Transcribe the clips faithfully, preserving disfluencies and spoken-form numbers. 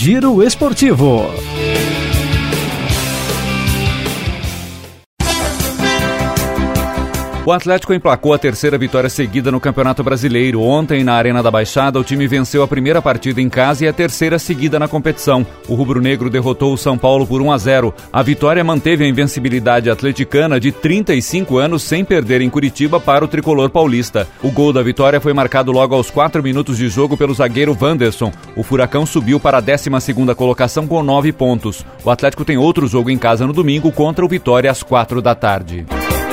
Giro Esportivo. O Atlético emplacou a terceira vitória seguida no Campeonato Brasileiro. Ontem, na Arena da Baixada, o time venceu a primeira partida em casa e a terceira seguida na competição. O rubro-negro derrotou o São Paulo por um a zero. A vitória manteve a invencibilidade atleticana de trinta e cinco anos sem perder em Curitiba para o tricolor paulista. O gol da vitória foi marcado logo aos quatro minutos de jogo pelo zagueiro Wanderson. O Furacão subiu para a décima segunda colocação com nove pontos. O Atlético tem outro jogo em casa no domingo contra o Vitória às quatro da tarde.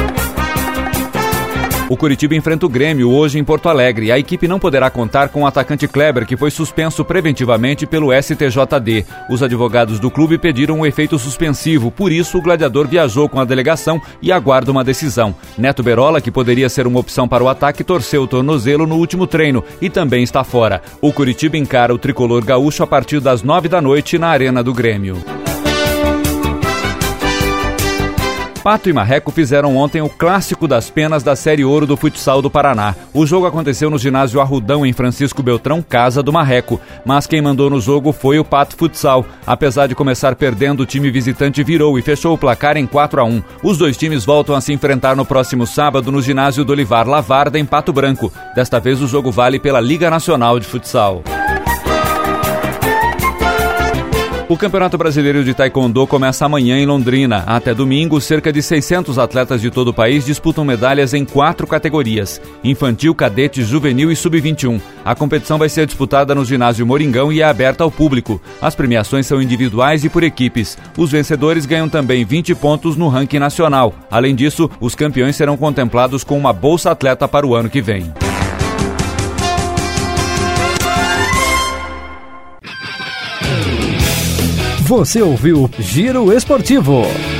O Curitiba enfrenta o Grêmio hoje em Porto Alegre. A equipe não poderá contar com o atacante Kleber, que foi suspenso preventivamente pelo S T J D. Os advogados do clube pediram um efeito suspensivo, por isso o gladiador viajou com a delegação e aguarda uma decisão. Neto Berola, que poderia ser uma opção para o ataque, torceu o tornozelo no último treino e também está fora. O Curitiba encara o tricolor gaúcho a partir das nove da noite na Arena do Grêmio. Pato e Marreco fizeram ontem o clássico das penas da Série Ouro do futsal do Paraná. O jogo aconteceu no ginásio Arrudão, em Francisco Beltrão, casa do Marreco. Mas quem mandou no jogo foi o Pato Futsal. Apesar de começar perdendo, o time visitante virou e fechou o placar em quatro a um. Os dois times voltam a se enfrentar no próximo sábado no ginásio do Olivar Lavarda, em Pato Branco. Desta vez o jogo vale pela Liga Nacional de Futsal. O Campeonato Brasileiro de Taekwondo começa amanhã em Londrina. Até domingo, cerca de seiscentos atletas de todo o país disputam medalhas em quatro categorias: infantil, cadete, juvenil e sub vinte e um. A competição vai ser disputada no ginásio Moringão e é aberta ao público. As premiações são individuais e por equipes. Os vencedores ganham também vinte pontos no ranking nacional. Além disso, os campeões serão contemplados com uma bolsa atleta para o ano que vem. Você ouviu Giro Esportivo.